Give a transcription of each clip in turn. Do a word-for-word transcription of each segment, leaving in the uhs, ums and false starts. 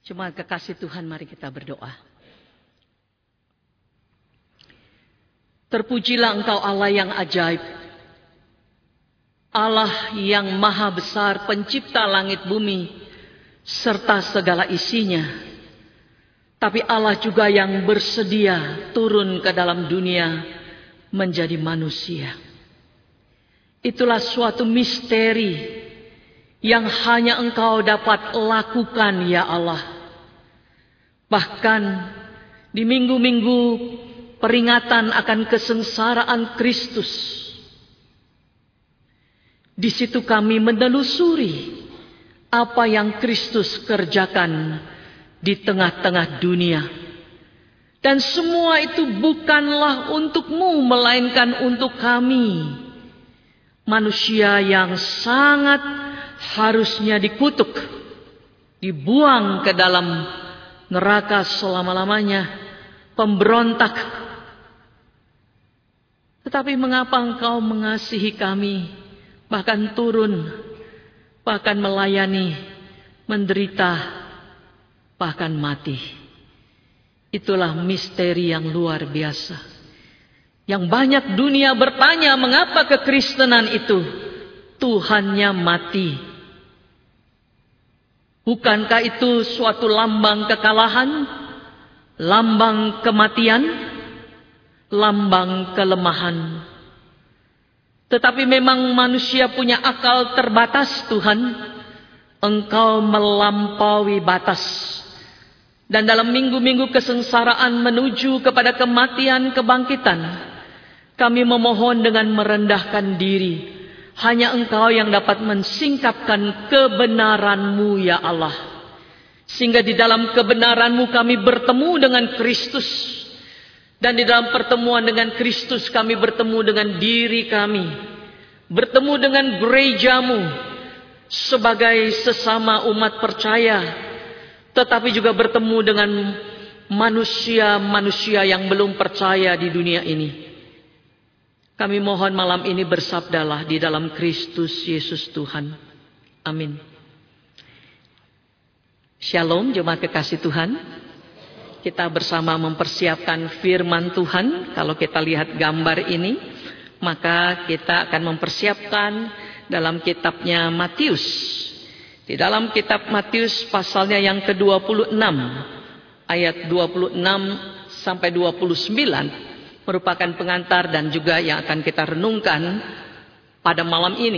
Jemaat kekasih Tuhan, mari kita berdoa. Terpujilah Engkau Allah yang ajaib, Allah yang maha besar, pencipta langit bumi serta segala isinya. Tapi Allah juga yang bersedia turun ke dalam dunia menjadi manusia. Itulah suatu misteri yang hanya Engkau dapat lakukan, ya Allah. Bahkan di minggu-minggu peringatan akan kesengsaraan Kristus, di situ kami menelusuri apa yang Kristus kerjakan di tengah-tengah dunia. Dan semua itu bukanlah untuk-Mu, melainkan untuk kami, manusia yang sangat harusnya dikutuk, dibuang ke dalam neraka selama-lamanya, pemberontak. Tetapi mengapa Engkau mengasihi kami, bahkan turun, bahkan melayani, menderita, bahkan mati? Itulah misteri yang luar biasa, yang banyak dunia bertanya, mengapa kekristenan itu Tuhannya mati? Bukankah itu suatu lambang kekalahan, lambang kematian, lambang kelemahan? Tetapi memang manusia punya akal terbatas, Tuhan. Engkau melampaui batas. Dan dalam minggu-minggu kesengsaraan menuju kepada kematian kebangkitan, kami memohon dengan merendahkan diri. Hanya Engkau yang dapat mensingkapkan kebenaran-Mu, ya Allah. Sehingga di dalam kebenaran-Mu kami bertemu dengan Kristus. Dan di dalam pertemuan dengan Kristus kami bertemu dengan diri kami. Bertemu dengan gereja-Mu sebagai sesama umat percaya. Tetapi juga bertemu dengan manusia-manusia yang belum percaya di dunia ini. Kami mohon malam ini bersabdalah di dalam Kristus Yesus Tuhan. Amin. Shalom jemaat kekasih Tuhan. Kita bersama mempersiapkan firman Tuhan. Kalau kita lihat gambar ini, maka kita akan mempersiapkan dalam kitabnya Matius. Di dalam kitab Matius pasalnya yang ke dua puluh enam, ayat dua puluh enam sampai dua puluh sembilan. Merupakan pengantar dan juga yang akan kita renungkan pada malam ini.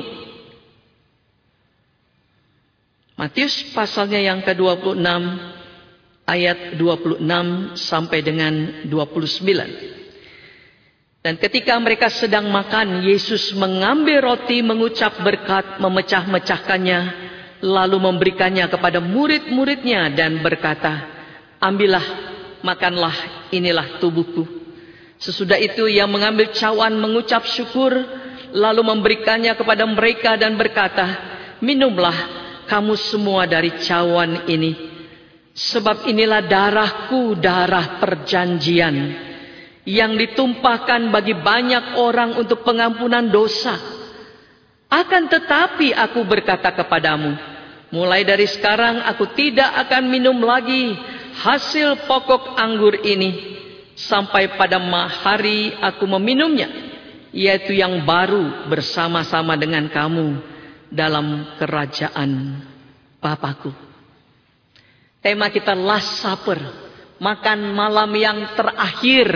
Matius pasalnya yang ke dua puluh enam ayat dua puluh enam sampai dengan dua puluh sembilan. Dan ketika mereka sedang makan, Yesus mengambil roti, mengucap berkat, memecah-mecahkannya, lalu memberikannya kepada murid-muridnya dan berkata, "Ambillah, makanlah, inilah tubuhku." Sesudah itu ia mengambil cawan, mengucap syukur, lalu memberikannya kepada mereka dan berkata, "Minumlah kamu semua dari cawan ini, sebab inilah darahku, darah perjanjian, yang ditumpahkan bagi banyak orang untuk pengampunan dosa. Akan tetapi aku berkata kepadamu, mulai dari sekarang aku tidak akan minum lagi hasil pokok anggur ini, sampai pada hari aku meminumnya, yaitu yang baru bersama-sama dengan kamu dalam kerajaan Bapakku." Tema kita Last Supper, makan malam yang terakhir.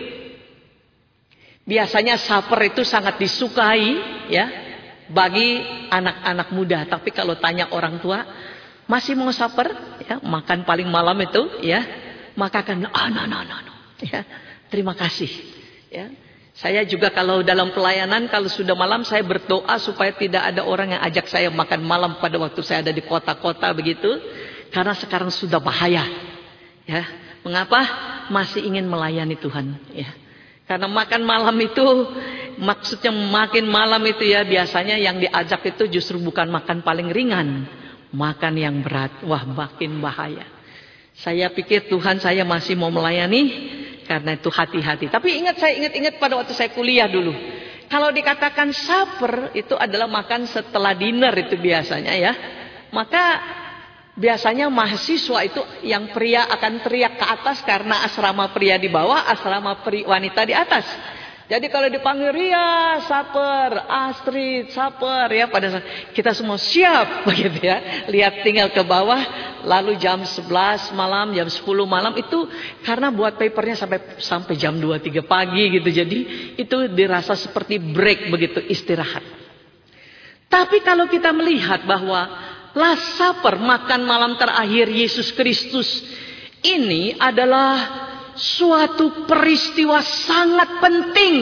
Biasanya supper itu sangat disukai ya bagi anak-anak muda. Tapi kalau tanya orang tua, masih mau supper? Ya, makan paling malam itu ya, maka akan ah no no no no. Ya, terima kasih. Ya, saya juga kalau dalam pelayanan kalau sudah malam saya berdoa supaya tidak ada orang yang ajak saya makan malam pada waktu saya ada di kota-kota begitu, karena sekarang sudah bahaya. Ya, mengapa? Masih ingin melayani Tuhan. Ya, karena makan malam itu maksudnya makin malam itu ya biasanya yang diajak itu justru bukan makan paling ringan, makan yang berat. Wah, makin bahaya. Saya pikir Tuhan saya masih mau melayani. Karena itu hati-hati. Tapi ingat saya ingat-ingat pada waktu saya kuliah dulu. Kalau dikatakan supper itu adalah makan setelah dinner itu biasanya ya. Maka biasanya mahasiswa itu yang pria akan teriak ke atas karena asrama pria di bawah, asrama pri, wanita di atas. Jadi kalau dipanggil Ria, Saper, Astrid, Saper, ya pada saat kita semua siap begitu ya. Lihat tinggal ke bawah, lalu jam sebelas malam, jam sepuluh malam itu karena buat papernya sampai sampai jam dua tiga pagi gitu. Jadi itu dirasa seperti break begitu, istirahat. Tapi kalau kita melihat bahwa Last Supper, makan malam terakhir Yesus Kristus, ini adalah suatu peristiwa sangat penting.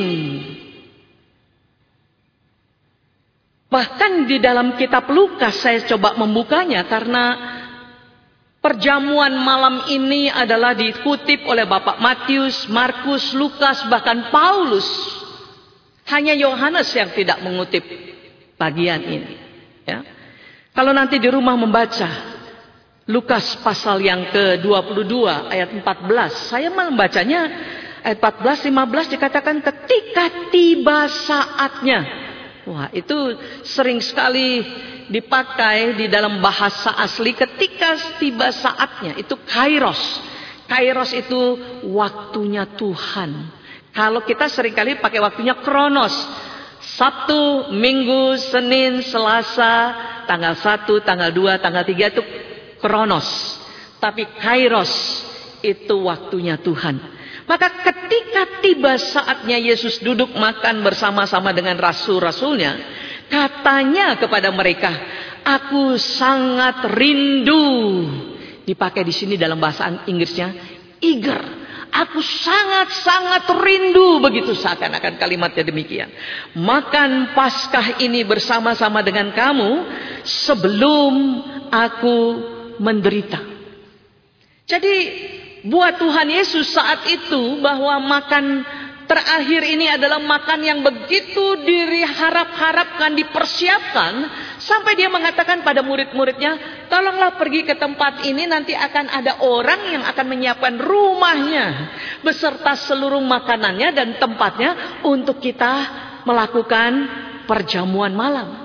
Bahkan di dalam kitab Lukas, saya coba membukanya karena perjamuan malam ini adalah dikutip oleh Bapak Matius, Markus, Lukas, bahkan Paulus. Hanya Yohanes yang tidak mengutip bagian ini. Ya. Kalau nanti di rumah membaca Lukas pasal yang ke dua puluh dua ayat empat belas. Saya membacanya ayat empat belas, lima belas dikatakan ketika tiba saatnya. Wah, itu sering sekali dipakai di dalam bahasa asli ketika tiba saatnya. Itu kairos. Kairos itu waktunya Tuhan. Kalau kita seringkali pakai waktunya kronos. Sabtu, Minggu, Senin, Selasa, tanggal satu, tanggal dua, tanggal tiga itu kronos, tapi kairos itu waktunya Tuhan. Maka ketika tiba saatnya Yesus duduk makan bersama-sama dengan rasul-rasulnya, katanya kepada mereka, aku sangat rindu. Dipakai di sini dalam bahasa Inggrisnya eager. Aku sangat-sangat rindu, begitu seakan-akan kalimatnya demikian. Makan Paskah ini bersama-sama dengan kamu sebelum aku menderita. Jadi buat Tuhan Yesus saat itu bahwa makan terakhir ini adalah makan yang begitu diharap-harapkan, dipersiapkan, sampai dia mengatakan pada murid-muridnya, tolonglah pergi ke tempat ini, nanti akan ada orang yang akan menyiapkan rumahnya beserta seluruh makanannya dan tempatnya untuk kita melakukan perjamuan malam.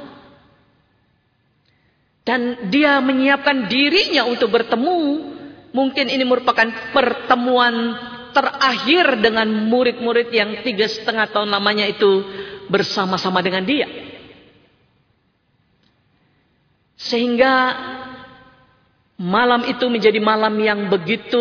Dan dia menyiapkan dirinya untuk bertemu. Mungkin ini merupakan pertemuan terakhir dengan murid-murid yang tiga setengah tahun lamanya itu bersama-sama dengan dia. Sehingga malam itu menjadi malam yang begitu,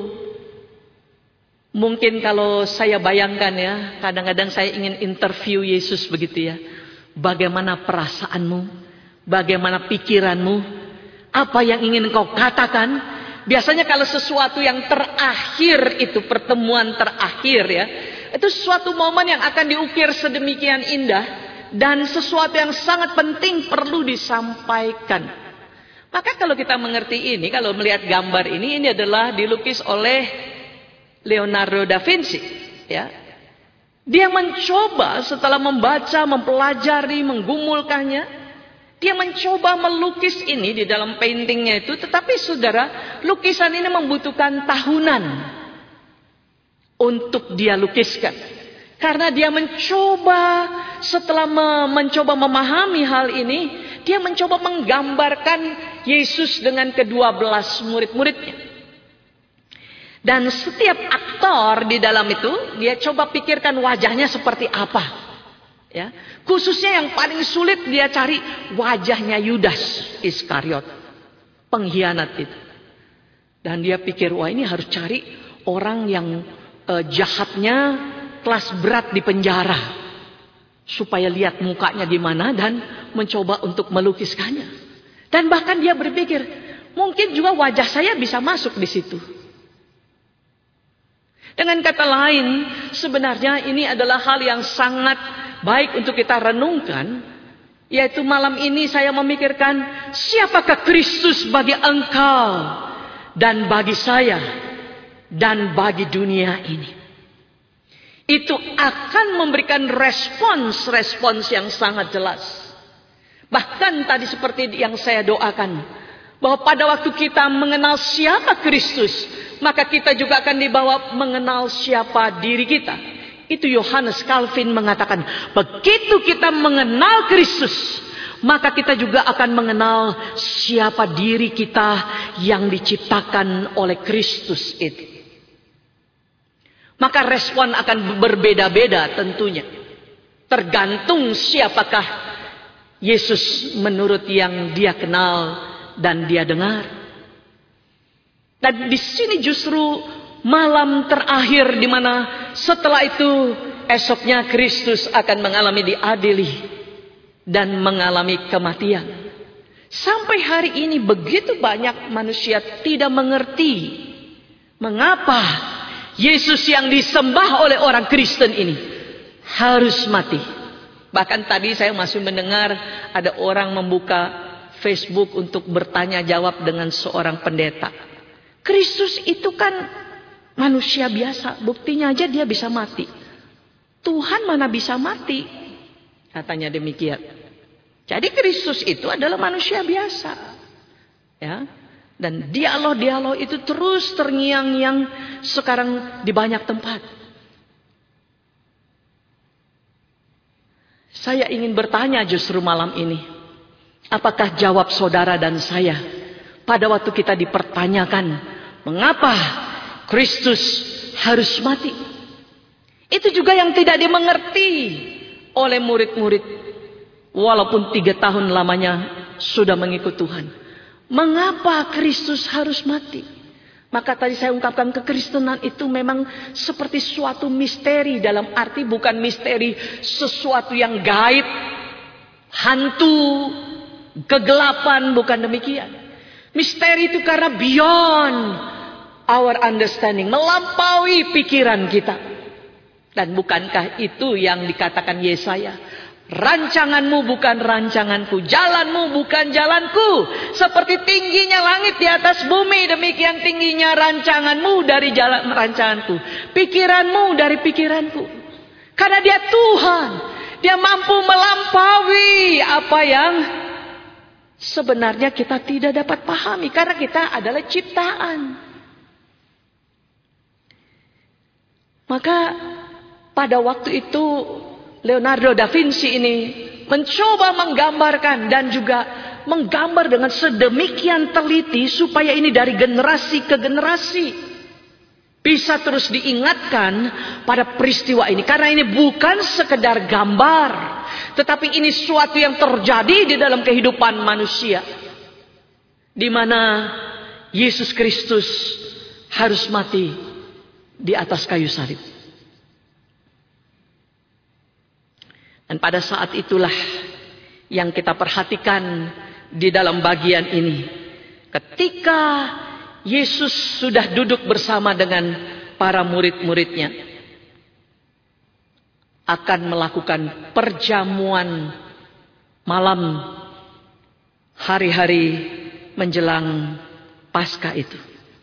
mungkin kalau saya bayangkan ya, kadang-kadang saya ingin interview Yesus begitu ya. Bagaimana perasaanmu? Bagaimana pikiranmu? Apa yang ingin kau katakan? Biasanya kalau sesuatu yang terakhir itu, pertemuan terakhir ya, itu suatu momen yang akan diukir sedemikian indah dan sesuatu yang sangat penting perlu disampaikan. Maka kalau kita mengerti ini, kalau melihat gambar ini, ini adalah dilukis oleh Leonardo da Vinci ya. Dia mencoba setelah membaca, mempelajari, menggumulkannya, dia mencoba melukis ini di dalam paintingnya itu. Tetapi saudara, lukisan ini membutuhkan tahunan untuk dia lukiskan. Karena dia mencoba, setelah me mencoba memahami hal ini, dia mencoba menggambarkan Yesus dengan kedua belas murid-muridnya. Dan setiap aktor di dalam itu, dia coba pikirkan wajahnya seperti apa. Ya, khususnya yang paling sulit dia cari wajahnya Yudas Iskariot, pengkhianat itu. Dan dia pikir, wah ini harus cari orang yang eh, jahatnya kelas berat di penjara, supaya lihat mukanya gimana dan mencoba untuk melukiskannya. Dan bahkan dia berpikir, mungkin juga wajah saya bisa masuk di situ. Dengan kata lain, sebenarnya ini adalah hal yang sangat baik untuk kita renungkan, yaitu malam ini saya memikirkan, siapakah Kristus bagi engkau dan bagi saya dan bagi dunia ini. Itu akan memberikan respons-respons yang sangat jelas. Bahkan tadi seperti yang saya doakan, bahwa pada waktu kita mengenal siapa Kristus, maka kita juga akan dibawa mengenal siapa diri kita. Itu Yohanes Calvin mengatakan, begitu kita mengenal Kristus, maka kita juga akan mengenal siapa diri kita yang diciptakan oleh Kristus itu. Maka respon akan berbeda-beda tentunya. Tergantung siapakah Yesus menurut yang dia kenal dan dia dengar. Dan di sini justru malam terakhir di mana setelah itu esoknya Kristus akan mengalami diadili dan mengalami kematian. Sampai hari ini begitu banyak manusia tidak mengerti mengapa Yesus yang disembah oleh orang Kristen ini harus mati. Bahkan tadi saya masih mendengar ada orang membuka Facebook untuk bertanya jawab dengan seorang pendeta. Kristus itu kan manusia biasa, buktinya aja dia bisa mati. Tuhan mana bisa mati? Katanya demikian. Jadi Kristus itu adalah manusia biasa. Ya. Dan dialog-dialog itu terus terngiang-ngiang sekarang di banyak tempat. Saya ingin bertanya justru malam ini. Apakah jawab saudara dan saya pada waktu kita dipertanyakan mengapa Kristus harus mati? Itu juga yang tidak dimengerti oleh murid-murid. Walaupun tiga tahun lamanya sudah mengikut Tuhan. Mengapa Kristus harus mati? Maka tadi saya ungkapkan kekristenan itu memang seperti suatu misteri. Dalam arti bukan misteri sesuatu yang gaib, hantu, kegelapan, bukan demikian. Misteri itu karena beyond our understanding, melampaui pikiran kita. Dan bukankah itu yang dikatakan Yesaya? Rancanganmu bukan rancanganku, jalanmu bukan jalanku. Seperti tingginya langit di atas bumi, demikian tingginya rancanganmu dari jalan rancanganku, pikiranmu dari pikiranku. Karena dia Tuhan, dia mampu melampaui apa yang sebenarnya kita tidak dapat pahami, karena kita adalah ciptaan. Maka pada waktu itu Leonardo da Vinci ini mencoba menggambarkan dan juga menggambar dengan sedemikian teliti supaya ini dari generasi ke generasi bisa terus diingatkan pada peristiwa ini. Karena ini bukan sekedar gambar, tetapi ini suatu yang terjadi di dalam kehidupan manusia, di mana Yesus Kristus harus mati di atas kayu salib. Dan pada saat itulah yang kita perhatikan di dalam bagian ini. Ketika Yesus sudah duduk bersama dengan para murid-muridnya, akan melakukan perjamuan malam hari-hari menjelang Paskah itu.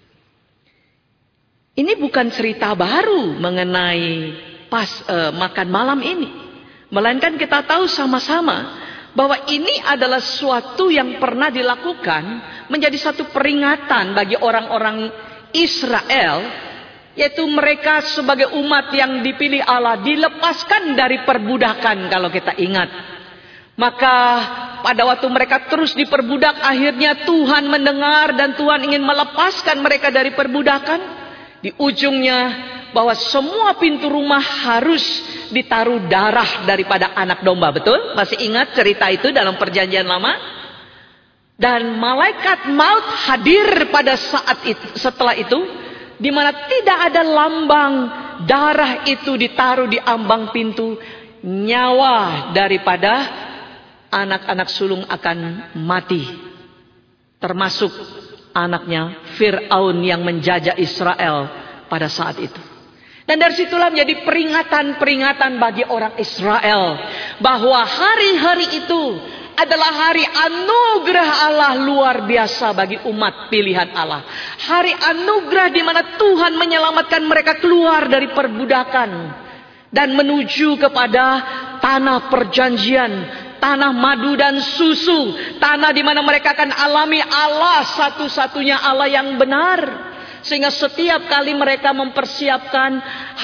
Ini bukan cerita baru mengenai pas eh, makan malam ini. Melainkan kita tahu sama-sama bahwa ini adalah suatu yang pernah dilakukan menjadi satu peringatan bagi orang-orang Israel, yaitu mereka sebagai umat yang dipilih Allah dilepaskan dari perbudakan kalau kita ingat. Maka pada waktu mereka terus diperbudak, akhirnya Tuhan mendengar dan Tuhan ingin melepaskan mereka dari perbudakan. Di ujungnya bahwa semua pintu rumah harus ditaruh darah daripada anak domba. Betul? Masih ingat cerita itu dalam perjanjian lama? Dan malaikat maut hadir pada saat itu, setelah itu, di mana tidak ada lambang darah itu ditaruh di ambang pintu, nyawa daripada anak-anak sulung akan mati, termasuk anaknya Fir'aun yang menjajah Israel pada saat itu. Dan dari situlah menjadi peringatan-peringatan bagi orang Israel bahwa hari-hari itu adalah hari anugerah Allah luar biasa bagi umat pilihan Allah. Hari anugerah di mana Tuhan menyelamatkan mereka keluar dari perbudakan dan menuju kepada tanah perjanjian, tanah madu dan susu, tanah di mana mereka akan alami Allah satu-satunya Allah yang benar. Sehingga setiap kali mereka mempersiapkan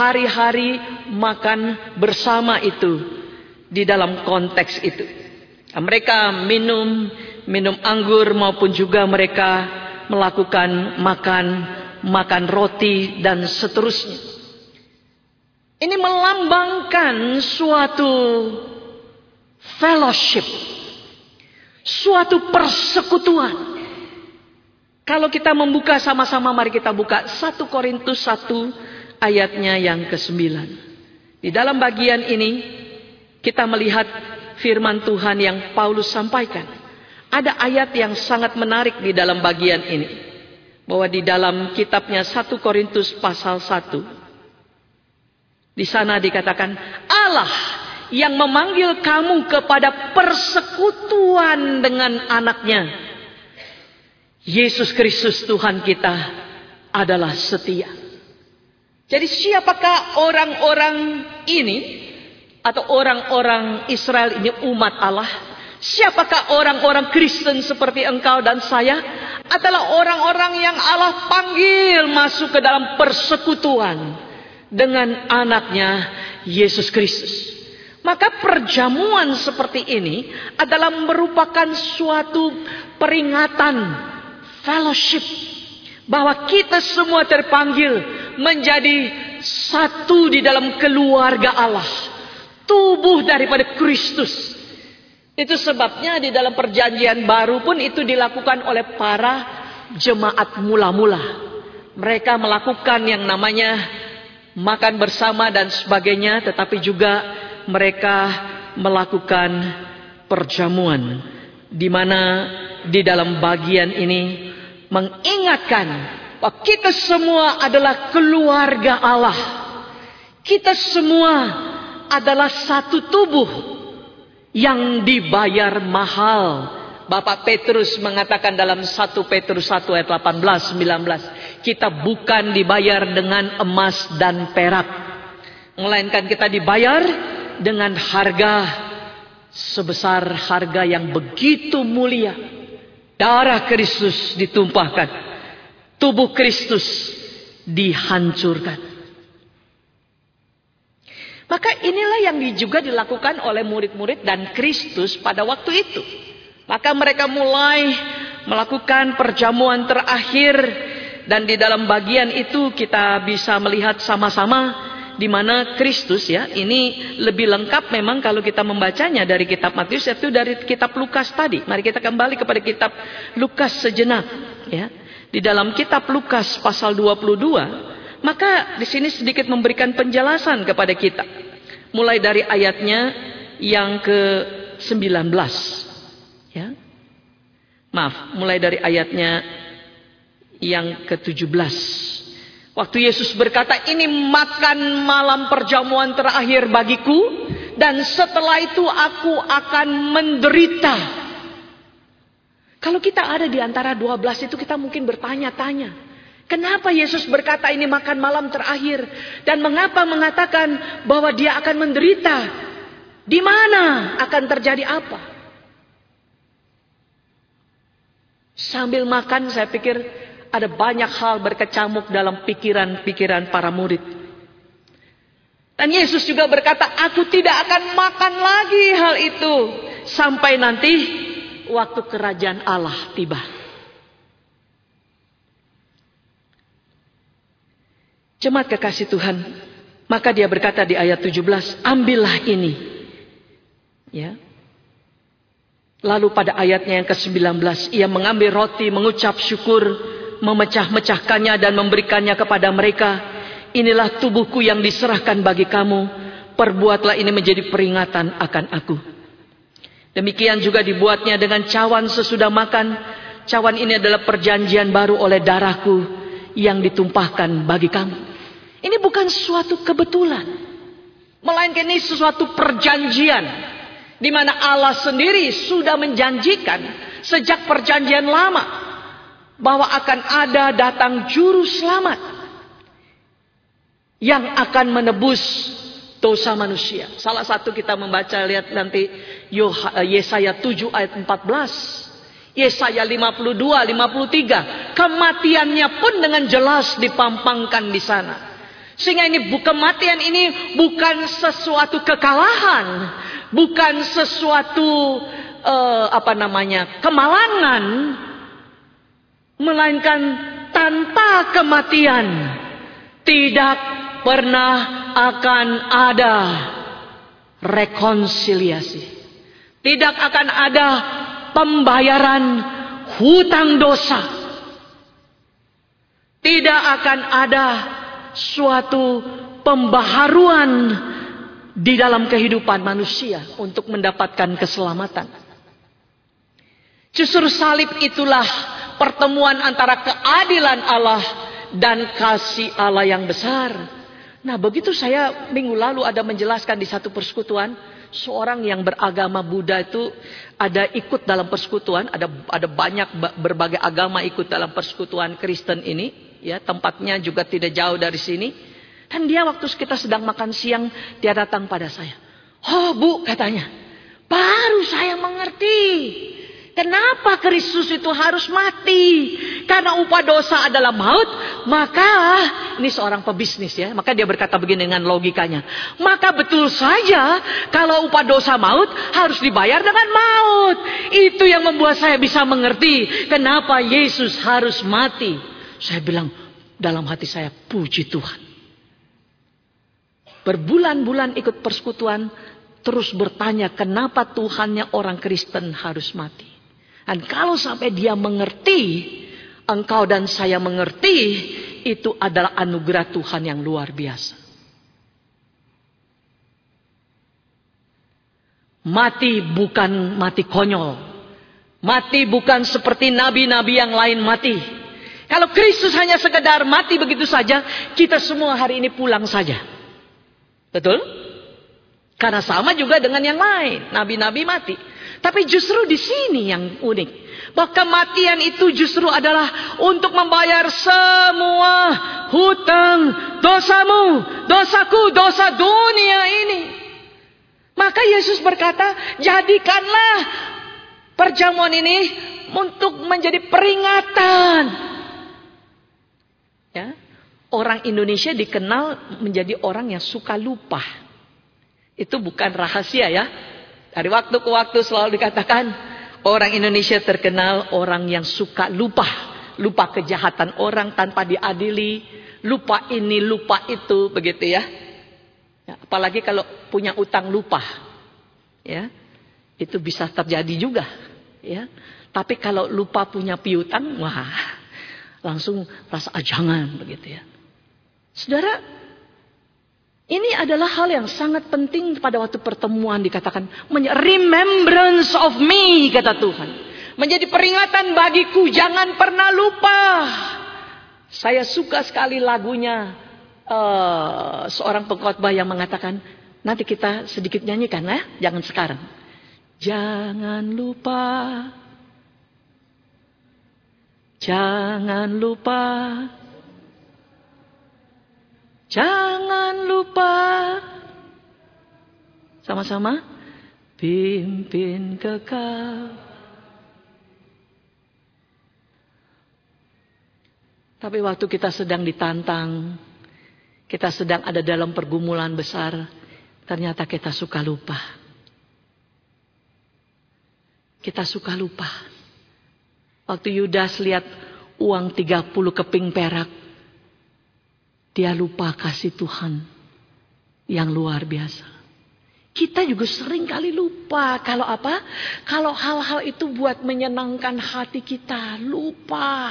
hari-hari makan bersama itu di dalam konteks itu. Mereka minum minum anggur maupun juga mereka melakukan makan makan roti dan seterusnya. Ini melambangkan suatu fellowship, suatu persekutuan. Kalau kita membuka sama-sama, mari kita buka satu Korintus satu ayatnya yang kesembilan. Di dalam bagian ini kita melihat firman Tuhan yang Paulus sampaikan. Ada ayat yang sangat menarik di dalam bagian ini. Bahwa di dalam kitabnya satu Korintus pasal satu. Di sana dikatakan, Allah yang memanggil kamu kepada persekutuan dengan anaknya, Yesus Kristus Tuhan kita adalah setia. Jadi siapakah orang-orang ini? Atau orang-orang Israel ini umat Allah? Siapakah orang-orang Kristen seperti engkau dan saya? Adalah orang-orang yang Allah panggil masuk ke dalam persekutuan dengan anaknya Yesus Kristus. Maka perjamuan seperti ini adalah merupakan suatu peringatan, fellowship, bahwa kita semua terpanggil menjadi satu di dalam keluarga Allah, tubuh daripada Kristus. Itu sebabnya di dalam perjanjian baru pun itu dilakukan oleh para jemaat mula-mula. Mereka melakukan yang namanya makan bersama dan sebagainya, tetapi juga mereka melakukan perjamuan, di mana di dalam bagian ini mengingatkan bahwa kita semua adalah keluarga Allah. Kita semua adalah satu tubuh yang dibayar mahal. Bapak Petrus mengatakan dalam satu Petrus satu ayat delapan belas sembilan belas, kita bukan dibayar dengan emas dan perak, melainkan kita dibayar dengan harga sebesar harga yang begitu mulia. Darah Kristus ditumpahkan, tubuh Kristus dihancurkan. Maka inilah yang juga dilakukan oleh murid-murid dan Kristus pada waktu itu. Maka mereka mulai melakukan perjamuan terakhir, dan di dalam bagian itu kita bisa melihat sama-sama di mana Kristus, ya, ini lebih lengkap memang kalau kita membacanya dari kitab Matius, itu dari kitab Lukas tadi. Mari kita kembali kepada kitab Lukas sejenak, ya. Di dalam kitab Lukas pasal dua puluh dua, maka di sini sedikit memberikan penjelasan kepada kita. Mulai dari ayatnya yang ke sembilan belas. Ya. Maaf, mulai dari ayatnya yang ke tujuh belas. Waktu Yesus berkata, ini makan malam perjamuan terakhir bagiku, dan setelah itu aku akan menderita. Kalau kita ada di antara dua belas itu, kita mungkin bertanya-tanya, kenapa Yesus berkata ini makan malam terakhir? Dan mengapa mengatakan bahwa dia akan menderita? Di mana akan terjadi apa? Sambil makan saya pikir ada banyak hal berkecamuk dalam pikiran-pikiran para murid. Dan Yesus juga berkata, aku tidak akan makan lagi hal itu sampai nanti waktu kerajaan Allah tiba. Jemaat kekasih Tuhan, maka dia berkata di ayat tujuh belas, ambillah ini. Ya. Lalu pada ayatnya yang ke sembilan belas, ia mengambil roti, mengucap syukur, memecah-mecahkannya dan memberikannya kepada mereka. Inilah tubuhku yang diserahkan bagi kamu. Perbuatlah ini menjadi peringatan akan aku. Demikian juga dibuatnya dengan cawan sesudah makan. Cawan ini adalah perjanjian baru oleh darahku yang ditumpahkan bagi kamu. Ini bukan suatu kebetulan, melainkan ini sesuatu perjanjian, di mana Allah sendiri sudah menjanjikan sejak perjanjian lama bahwa akan ada datang juru selamat yang akan menebus dosa manusia. Salah satu kita membaca, lihat nanti Yesaya tujuh ayat empat belas, Yesaya lima puluh dua, lima puluh tiga, kematiannya pun dengan jelas dipampangkan di sana. Sehingga ini kematian ini bukan sesuatu kekalahan, bukan sesuatu eh, apa namanya kemalangan, melainkan tanpa kematian tidak pernah akan ada rekonsiliasi, tidak akan ada pembayaran hutang dosa, tidak akan ada suatu pembaharuan di dalam kehidupan manusia untuk mendapatkan keselamatan. Justru salib itulah pertemuan antara keadilan Allah dan kasih Allah yang besar. Nah, begitu saya minggu lalu ada menjelaskan di satu persekutuan, seorang yang beragama Buddha itu ada ikut dalam persekutuan, ada ada banyak berbagai agama ikut dalam persekutuan Kristen ini, ya, tempatnya juga tidak jauh dari sini. Dan dia waktu kita sedang makan siang, dia datang pada saya. "Oh, Bu," katanya, "baru saya mengerti kenapa Kristus itu harus mati. Karena upah dosa adalah maut, maka," ini seorang pebisnis ya, maka dia berkata begini dengan logikanya, "maka betul saja kalau upah dosa maut harus dibayar dengan maut." Itu yang membuat saya bisa mengerti kenapa Yesus harus mati. Saya bilang dalam hati saya, puji Tuhan. Berbulan-bulan ikut persekutuan, terus bertanya kenapa Tuhannya orang Kristen harus mati. Dan kalau sampai dia mengerti, engkau dan saya mengerti, itu adalah anugerah Tuhan yang luar biasa. Mati bukan mati konyol. Mati bukan seperti nabi-nabi yang lain mati. Kalau Kristus hanya sekedar mati begitu saja, kita semua hari ini pulang saja. Betul? Karena sama juga dengan yang lain, nabi-nabi mati. Tapi justru di sini yang unik, bahwa kematian itu justru adalah untuk membayar semua hutang dosamu, dosaku, dosa dunia ini. Maka Yesus berkata, jadikanlah perjamuan ini untuk menjadi peringatan. Ya, orang Indonesia dikenal menjadi orang yang suka lupa. Itu bukan rahasia ya. Dari waktu ke waktu selalu dikatakan, orang Indonesia terkenal orang yang suka lupa. Lupa kejahatan orang tanpa diadili. Lupa ini, lupa itu, begitu ya. Ya, apalagi kalau punya utang lupa. Ya, itu bisa terjadi juga. Ya, tapi kalau lupa punya piutang, wah, langsung rasa ajangan, begitu ya. Saudara, ini adalah hal yang sangat penting pada waktu pertemuan dikatakan, remembrance of me, kata Tuhan. Menjadi peringatan bagiku, jangan pernah lupa. Saya suka sekali lagunya uh, seorang pengkhotbah yang mengatakan, nanti kita sedikit nyanyikan ya, jangan sekarang. Jangan lupa, jangan lupa, jangan lupa. Sama-sama. Pimpin kekal. Tapi waktu kita sedang ditantang, kita sedang ada dalam pergumulan besar, ternyata kita suka lupa. Kita suka lupa. Waktu Yudas lihat uang tiga puluh keping perak, dia lupa kasih Tuhan yang luar biasa. Kita juga sering kali lupa. Kalau apa? Kalau hal-hal itu buat menyenangkan hati kita. Lupa.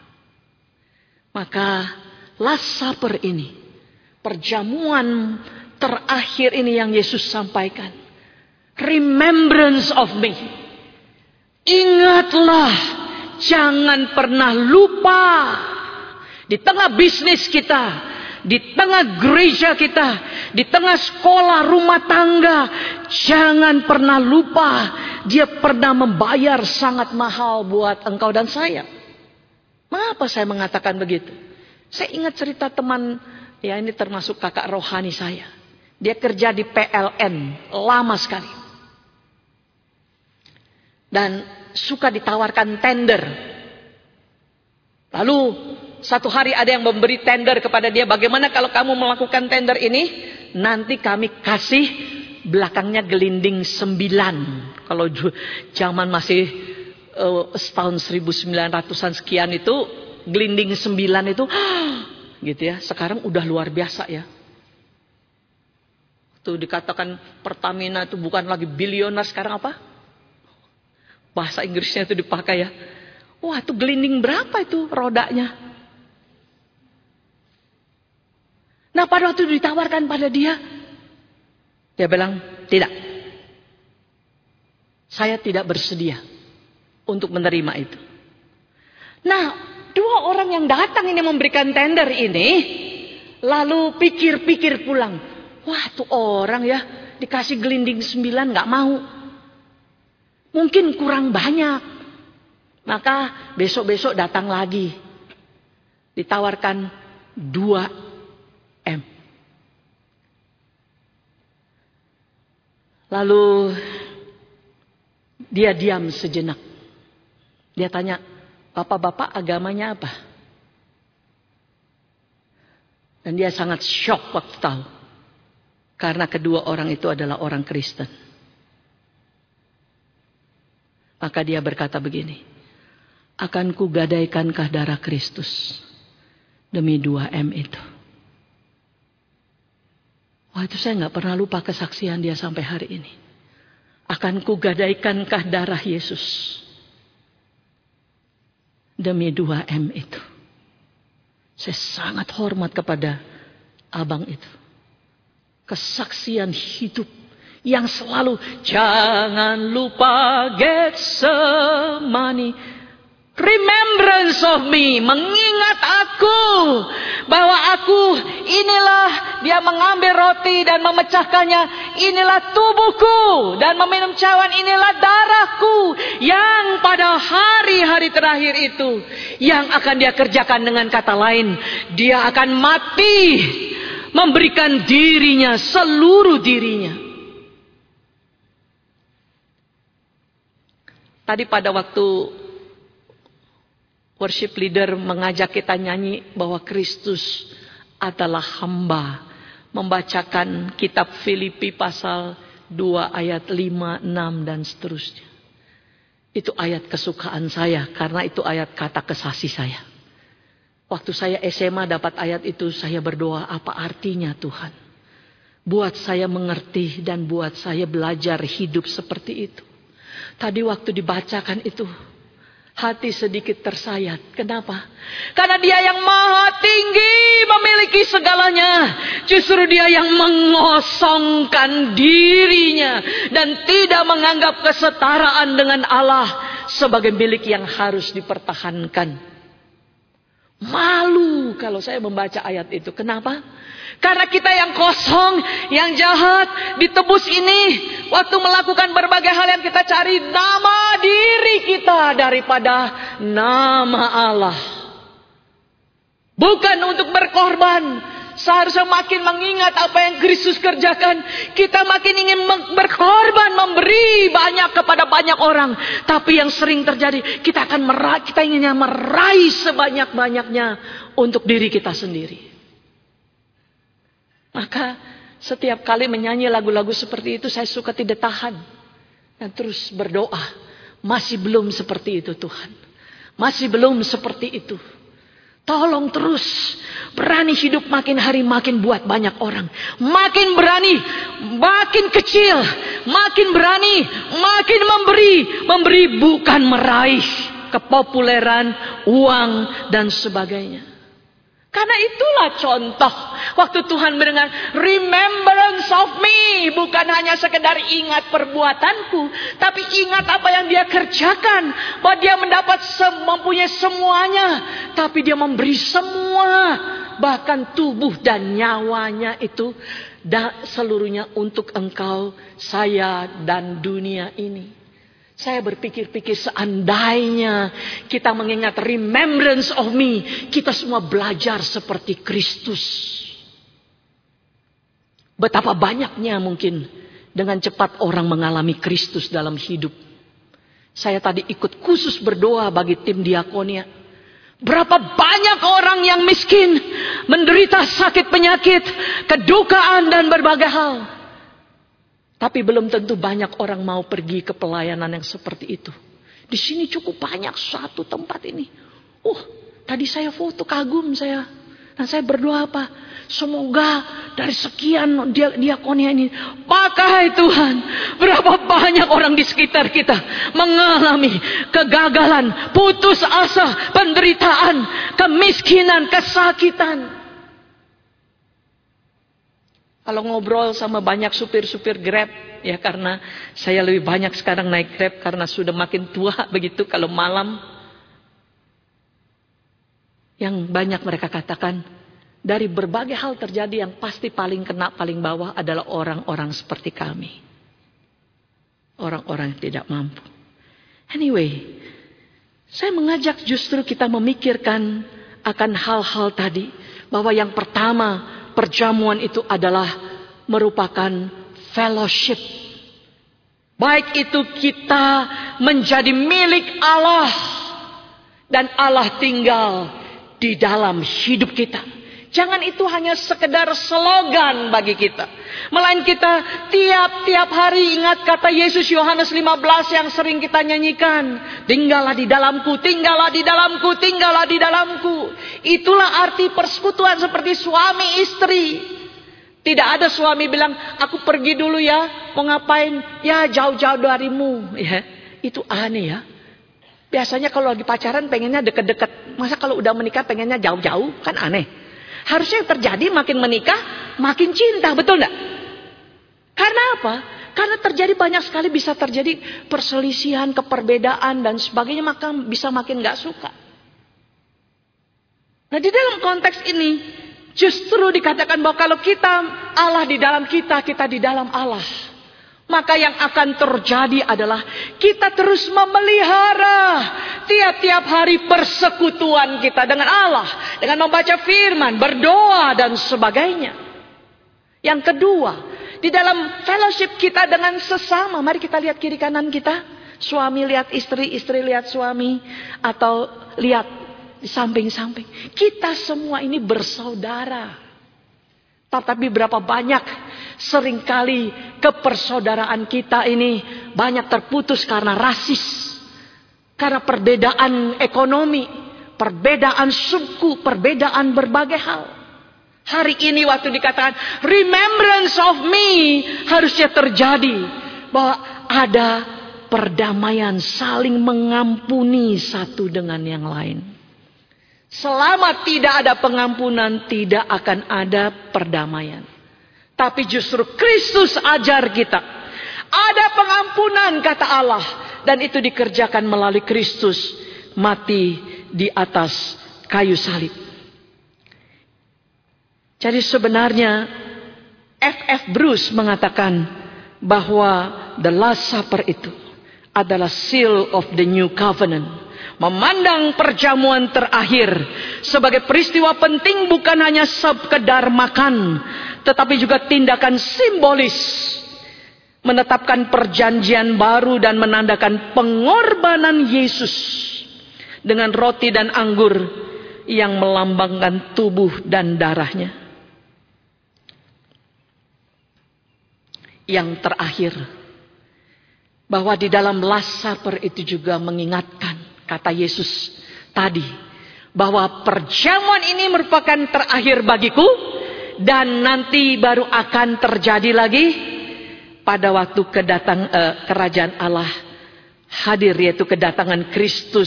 Maka Last Supper ini, perjamuan terakhir ini yang Yesus sampaikan. Remembrance of me. Ingatlah. Jangan pernah lupa. Di tengah bisnis kita, di tengah gereja kita, di tengah sekolah, rumah tangga, jangan pernah lupa dia pernah membayar sangat mahal buat engkau dan saya. Mengapa saya mengatakan begitu? Saya ingat cerita teman, ya ini termasuk kakak rohani saya. Dia kerja di P L N lama sekali. Dan suka ditawarkan tender. Lalu satu hari ada yang memberi tender kepada dia. Bagaimana kalau kamu melakukan tender ini? Nanti kami kasih belakangnya gelinding sembilan. Kalau zaman masih uh, setahun seribu sembilan ratusan sekian itu, gelinding sembilan itu, gitu ya. Sekarang udah luar biasa ya. Tuh dikatakan Pertamina itu bukan lagi bilioner, sekarang apa? Bahasa Inggrisnya itu dipakai ya. Wah, itu gelinding berapa itu rodanya? Nah, pada waktu ditawarkan pada dia, dia bilang, tidak. Saya tidak bersedia untuk menerima itu. Nah, dua orang yang datang ini memberikan tender ini, lalu pikir-pikir pulang. Wah, tuh orang ya, dikasih gelinding sembilan gak mau. Mungkin kurang banyak. Maka besok-besok datang lagi. Ditawarkan dua M. Lalu dia diam sejenak. Dia tanya, bapak-bapak agamanya apa? Dan dia sangat shock waktu tahu. Karena kedua orang itu adalah orang Kristen. Maka dia berkata begini, akan kugadaikankah darah Kristus demi dua M itu? Wah, itu saya nggak pernah lupa kesaksian dia sampai hari ini. Akan kugadaikankah darah Yesus demi dua M itu? Saya sangat hormat kepada abang itu. Kesaksian hidup yang selalu jangan lupa Getsemani, remembrance of me, mengingat aku bahwa aku inilah dia mengambil roti dan memecahkannya, inilah tubuhku, dan meminum cawan inilah darahku yang pada hari-hari terakhir itu yang akan dia kerjakan. Dengan kata lain, dia akan mati memberikan dirinya, seluruh dirinya. Tadi pada waktu worship leader mengajak kita nyanyi bahwa Kristus adalah hamba, membacakan kitab Filipi pasal dua ayat lima, enam dan seterusnya. Itu ayat kesukaan saya karena itu ayat kata kesasih saya. Waktu saya S M A dapat ayat itu, saya berdoa, apa artinya Tuhan? Buat saya mengerti dan buat saya belajar hidup seperti itu. Tadi waktu dibacakan itu, hati sedikit tersayat. Kenapa? Karena dia yang maha tinggi memiliki segalanya. Justru dia yang mengosongkan dirinya dan tidak menganggap kesetaraan dengan Allah sebagai milik yang harus dipertahankan. Malu kalau saya membaca ayat itu. Kenapa? Karena kita yang kosong, yang jahat, ditebus ini. Waktu melakukan berbagai hal yang kita cari nama diri kita daripada nama Allah. Bukan untuk berkorban. Seharusnya makin mengingat apa yang Kristus kerjakan. Kita makin ingin berkorban, memberi banyak kepada banyak orang. Tapi yang sering terjadi, kita akan meraih, kita inginnya meraih sebanyak-banyaknya untuk diri kita sendiri. Maka setiap kali menyanyi lagu-lagu seperti itu, saya suka tidak tahan. Dan terus berdoa, masih belum seperti itu Tuhan. Masih belum seperti itu. Tolong terus berani hidup makin hari makin buat banyak orang. Makin berani, makin kecil, makin berani, makin memberi. Memberi bukan meraih kepopuleran, uang dan sebagainya. Karena itulah contoh waktu Tuhan mendengar remembrance of me, bukan hanya sekedar ingat perbuatanku, tapi ingat apa yang dia kerjakan, bahwa dia mendapat mempunyai semuanya, tapi dia memberi semua, bahkan tubuh dan nyawanya itu seluruhnya untuk engkau, saya dan dunia ini. Saya berpikir-pikir seandainya kita mengingat remembrance of me, kita semua belajar seperti Kristus. Betapa banyaknya mungkin dengan cepat orang mengalami Kristus dalam hidup. Saya tadi ikut khusus berdoa bagi tim diakonia. Berapa banyak orang yang miskin, menderita sakit penyakit, kedukaan dan berbagai hal. Tapi belum tentu banyak orang mau pergi ke pelayanan yang seperti itu. Di sini cukup banyak satu tempat ini. Uh, tadi saya foto kagum saya. Dan saya berdoa apa? Semoga dari sekian dia diakonia ini, pakai Tuhan. Berapa banyak orang di sekitar kita mengalami kegagalan, putus asa, penderitaan, kemiskinan, kesakitan. Kalau ngobrol sama banyak supir-supir Grab, ya karena saya lebih banyak sekarang naik Grab karena sudah makin tua begitu. Kalau malam, yang banyak mereka katakan, dari berbagai hal terjadi yang pasti paling kena paling bawah adalah orang-orang seperti kami. Orang-orang yang tidak mampu. Anyway, saya mengajak justru kita memikirkan akan hal-hal tadi. Bahwa yang pertama, perjamuan itu adalah merupakan fellowship. Baik itu kita menjadi milik Allah. Dan Allah tinggal di dalam hidup kita. Jangan itu hanya sekedar slogan bagi kita. Melainkan kita tiap-tiap hari ingat kata Yesus Yohanes lima belas yang sering kita nyanyikan. Tinggallah di dalamku, tinggallah di dalamku, tinggallah di dalamku. Itulah arti persekutuan seperti suami istri. Tidak ada suami bilang, aku pergi dulu ya, mau ngapain? Ya jauh-jauh darimu. Ya, itu aneh ya. Biasanya kalau lagi pacaran pengennya deket-deket. Masa kalau udah menikah pengennya jauh-jauh? Kan aneh. Harusnya yang terjadi makin menikah, makin cinta, betul enggak? Karena apa? Karena terjadi banyak sekali bisa terjadi perselisihan, keperbedaan dan sebagainya, maka bisa makin enggak suka. Nah di dalam konteks ini justru dikatakan bahwa kalau kita Allah di dalam kita, kita di dalam Allah. Maka yang akan terjadi adalah kita terus memelihara tiap-tiap hari persekutuan kita dengan Allah. Dengan membaca firman, berdoa dan sebagainya. Yang kedua, di dalam fellowship kita dengan sesama. Mari kita lihat kiri kanan kita. Suami lihat istri, istri lihat suami. Atau lihat di samping-samping. Kita semua ini bersaudara. Tetapi berapa banyak seringkali kepersaudaraan kita ini banyak terputus karena rasis. Karena perbedaan ekonomi, perbedaan suku, perbedaan berbagai hal. Hari ini waktu dikatakan remembrance of me harusnya terjadi. Bahwa ada perdamaian, saling mengampuni satu dengan yang lain. Selama tidak ada pengampunan, tidak akan ada perdamaian. Tapi justru Kristus ajar kita. Ada pengampunan kata Allah. Dan itu dikerjakan melalui Kristus mati di atas kayu salib. Jadi sebenarnya F F Bruce mengatakan bahwa the Last Supper itu adalah seal of the new covenant. Memandang perjamuan terakhir sebagai peristiwa penting bukan hanya sekedar makan, tetapi juga tindakan simbolis. Menetapkan perjanjian baru dan menandakan pengorbanan Yesus dengan roti dan anggur yang melambangkan tubuh dan darahnya. Yang terakhir, bahwa di dalam Last Supper itu juga mengingatkan kata Yesus tadi, bahwa perjamuan ini merupakan terakhir bagiku dan nanti baru akan terjadi lagi pada waktu kedatang eh, kerajaan Allah hadir, yaitu kedatangan Kristus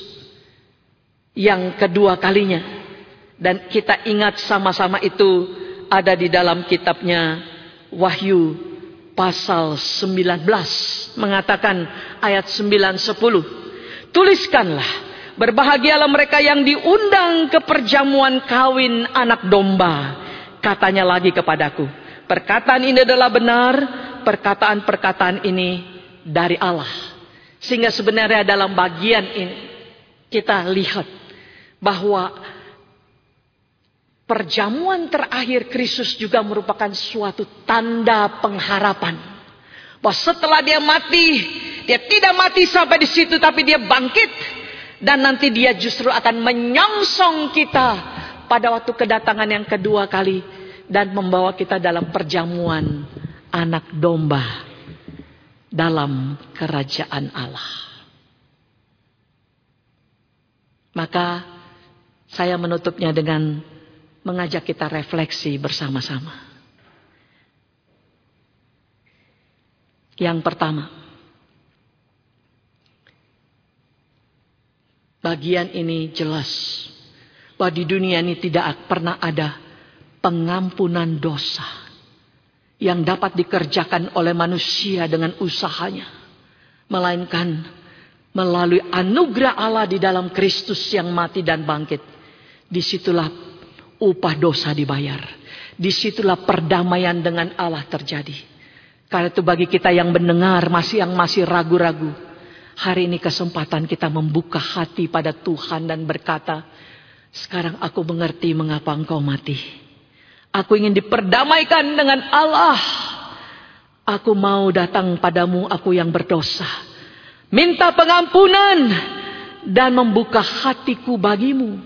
yang kedua kalinya. Dan kita ingat sama-sama itu ada di dalam kitabnya Wahyu pasal sembilan belas mengatakan ayat sembilan sepuluh. Tuliskanlah, berbahagialah mereka yang diundang ke perjamuan kawin anak domba. Katanya lagi kepadaku, perkataan ini adalah benar, perkataan-perkataan ini dari Allah. Sehingga sebenarnya dalam bagian ini kita lihat bahwa perjamuan terakhir Kristus juga merupakan suatu tanda pengharapan. Bahwa setelah dia mati, dia tidak mati sampai di situ, tapi dia bangkit. Dan nanti dia justru akan menyongsong kita pada waktu kedatangan yang kedua kali. Dan membawa kita dalam perjamuan anak domba. dalam kerajaan Allah. Maka saya menutupnya dengan mengajak kita refleksi bersama-sama. Yang pertama, bagian ini jelas bahwa di dunia ini tidak pernah ada pengampunan dosa yang dapat dikerjakan oleh manusia dengan usahanya, melainkan melalui anugerah Allah di dalam Kristus yang mati dan bangkit. Disitulah upah dosa dibayar. Disitulah perdamaian dengan Allah terjadi. Karena itu bagi kita yang mendengar, masih yang masih ragu-ragu, hari ini kesempatan kita membuka hati pada Tuhan dan berkata, sekarang aku mengerti mengapa engkau mati. Aku ingin diperdamaikan dengan Allah. Aku mau datang padamu, aku yang berdosa. Minta pengampunan dan membuka hatiku bagimu.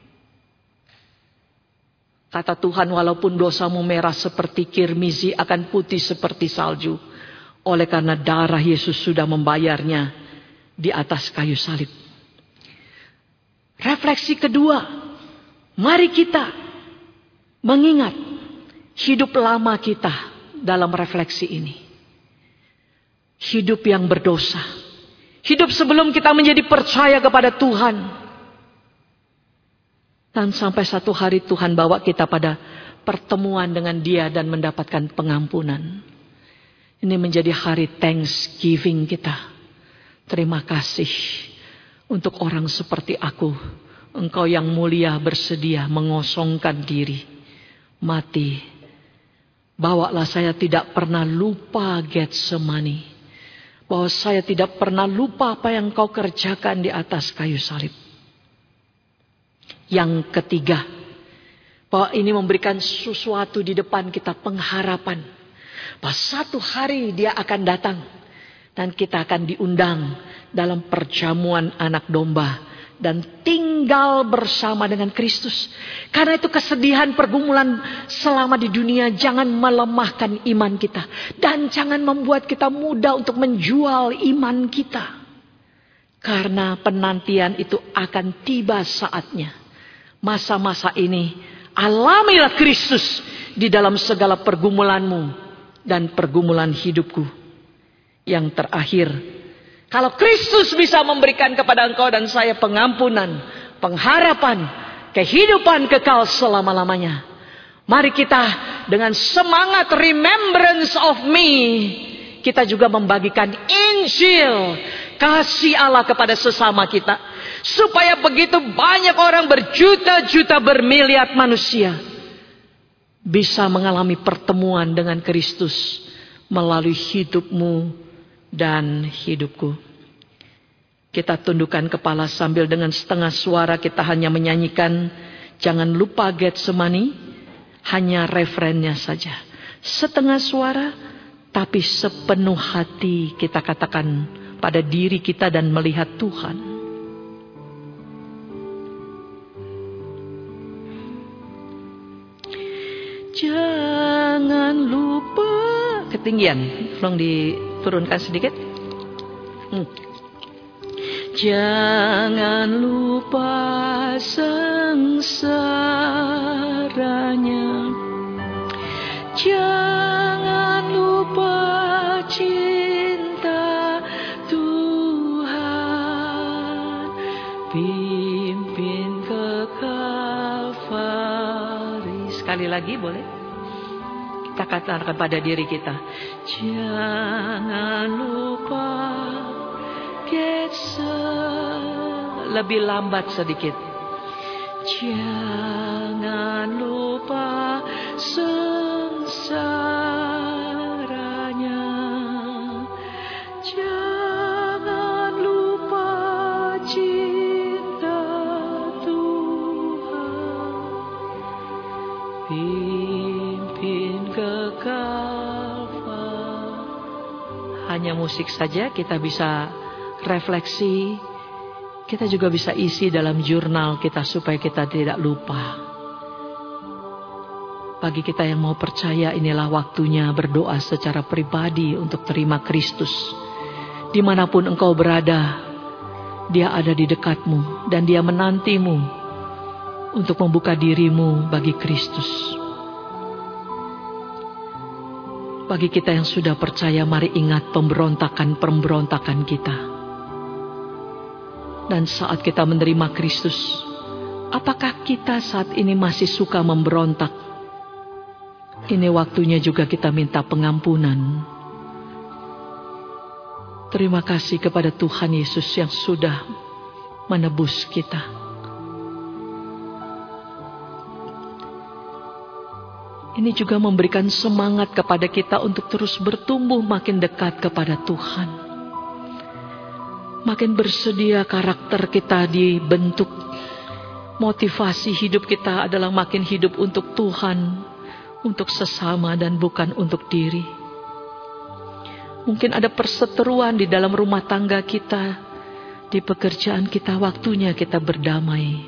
Kata Tuhan, walaupun dosamu merah seperti kirmizi akan putih seperti salju. Oleh karena darah Yesus sudah membayarnya di atas kayu salib. Refleksi kedua, mari kita mengingat hidup lama kita dalam refleksi ini. Hidup yang berdosa. Hidup sebelum kita menjadi percaya kepada Tuhan. Dan sampai satu hari Tuhan bawa kita pada pertemuan dengan Dia dan mendapatkan pengampunan. Ini menjadi hari Thanksgiving kita. Terima kasih untuk orang seperti aku. Engkau yang mulia bersedia mengosongkan diri. Mati. Bawalah saya tidak pernah lupa Getsemani. Bahwa saya tidak pernah lupa apa yang kau kerjakan di atas kayu salib. Yang ketiga, bahwa ini memberikan sesuatu di depan kita, pengharapan. Bahwa satu hari Dia akan datang. Dan kita akan diundang dalam perjamuan anak domba. Dan tinggal bersama dengan Kristus. Karena itu kesedihan pergumulan selama di dunia jangan melemahkan iman kita. Dan jangan membuat kita mudah untuk menjual iman kita. Karena penantian itu akan tiba saatnya. Masa-masa ini alamilah Kristus di dalam segala pergumulanmu dan pergumulan hidupku. Yang terakhir, kalau Kristus bisa memberikan kepada engkau dan saya pengampunan, pengharapan, kehidupan kekal selama-lamanya. Mari kita dengan semangat remembrance of me, kita juga membagikan Injil, kasih Allah kepada sesama kita. Supaya begitu banyak orang, berjuta-juta, bermiliar manusia bisa mengalami pertemuan dengan Kristus melalui hidupmu dan hidupku. Kita tundukkan kepala sambil dengan setengah suara kita hanya menyanyikan jangan lupa Getsemani, hanya referennya saja. Setengah suara tapi sepenuh hati kita katakan pada diri kita dan melihat Tuhan. Jangan lupa, ketinggian, tolong diturunkan sedikit. Hmm. Jangan lupa sengsaranya. Jangan lupa cinta Tuhan. Pimpin ke Kalvari. Sekali lagi boleh? Kita katakan pada diri kita. Jangan lupa Getsemani. Lebih lambat sedikit. Jangan lupa sengsaranya. Jangan lupa cinta Tuhan. Pimpin ke Kalvari. Hanya musik saja kita bisa refleksi. Kita juga bisa isi dalam jurnal kita supaya kita tidak lupa. Bagi kita yang mau percaya, inilah waktunya berdoa secara pribadi untuk terima Kristus. Dimanapun engkau berada, Dia ada di dekatmu dan Dia menantimu untuk membuka dirimu bagi Kristus. Bagi kita yang sudah percaya, mari ingat pemberontakan-pemberontakan kita. Dan saat kita menerima Kristus, apakah kita saat ini masih suka memberontak? Ini waktunya juga kita minta pengampunan. Terima kasih kepada Tuhan Yesus yang sudah menebus kita. Ini juga memberikan semangat kepada kita untuk terus bertumbuh makin dekat kepada Tuhan. Makin bersedia karakter kita dibentuk. Motivasi hidup kita adalah makin hidup untuk Tuhan, untuk sesama dan bukan untuk diri. Mungkin ada perseteruan di dalam rumah tangga kita, di pekerjaan kita, waktunya kita berdamai.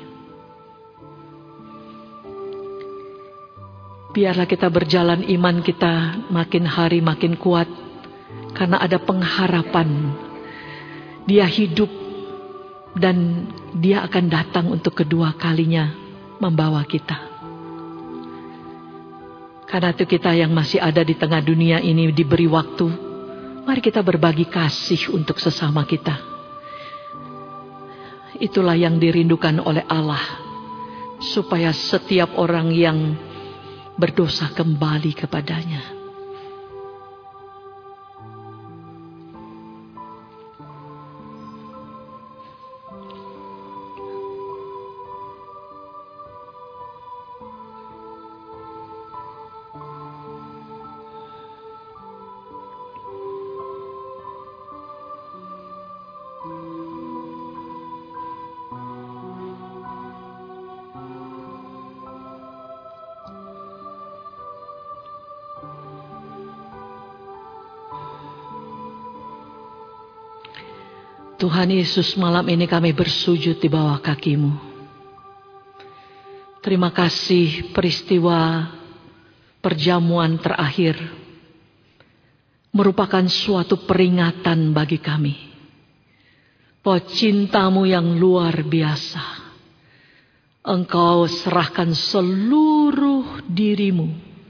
Biarlah kita berjalan iman kita makin hari makin kuat, karena ada pengharapan. Dia hidup dan Dia akan datang untuk kedua kalinya membawa kita. Karena itu kita yang masih ada di tengah dunia ini diberi waktu. Mari kita berbagi kasih untuk sesama kita. Itulah yang dirindukan oleh Allah. Supaya setiap orang yang berdosa kembali kepadanya. Tuhan Yesus, malam ini kami bersujud di bawah kaki-Mu. Terima kasih peristiwa perjamuan terakhir merupakan suatu peringatan bagi kami. Bahwa cinta-Mu yang luar biasa. Engkau serahkan seluruh diri-Mu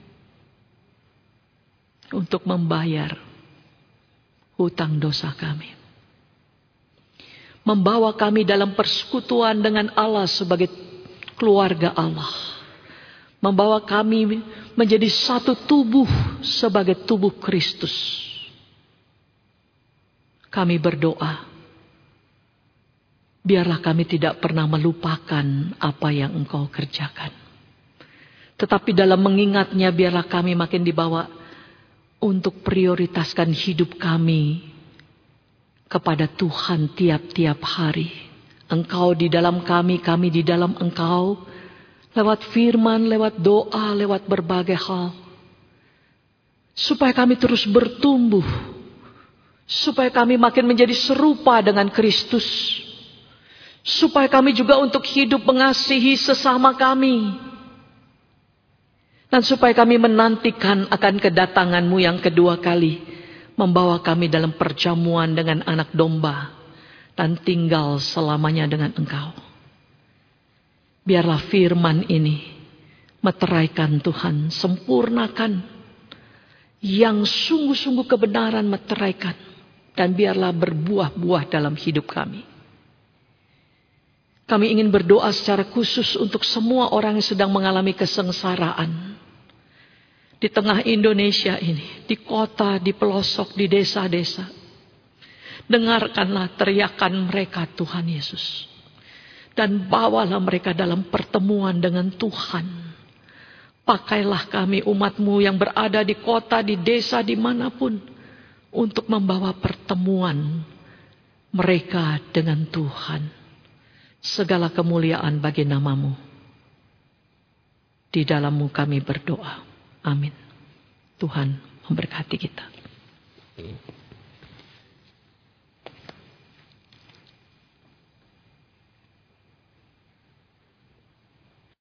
untuk membayar hutang dosa kami. Membawa kami dalam persekutuan dengan Allah sebagai keluarga Allah. Membawa kami menjadi satu tubuh sebagai tubuh Kristus. Kami berdoa, biarlah kami tidak pernah melupakan apa yang Engkau kerjakan. Tetapi dalam mengingatnya, biarlah kami makin dibawa untuk prioritaskan hidup kami kepada Tuhan tiap-tiap hari. Engkau di dalam kami, kami di dalam Engkau. Lewat firman, lewat doa, lewat berbagai hal. Supaya kami terus bertumbuh. Supaya kami makin menjadi serupa dengan Kristus. Supaya kami juga untuk hidup mengasihi sesama kami. Dan supaya kami menantikan akan kedatangan-Mu yang kedua kali. Membawa kami dalam perjamuan dengan anak domba. Dan tinggal selamanya dengan Engkau. Biarlah firman ini meteraikan Tuhan. Sempurnakan. Yang sungguh-sungguh kebenaran meteraikan. Dan biarlah berbuah-buah dalam hidup kami. Kami ingin berdoa secara khusus untuk semua orang yang sedang mengalami kesengsaraan. Di tengah Indonesia ini, di kota, di pelosok, di desa-desa. Dengarkanlah teriakan mereka, Tuhan Yesus. Dan bawalah mereka dalam pertemuan dengan Tuhan. Pakailah kami umat-Mu yang berada di kota, di desa, dimanapun. Untuk membawa pertemuan mereka dengan Tuhan. Segala kemuliaan bagi nama-Mu. Di dalam-Mu kami berdoa. Amin. Tuhan memberkati kita.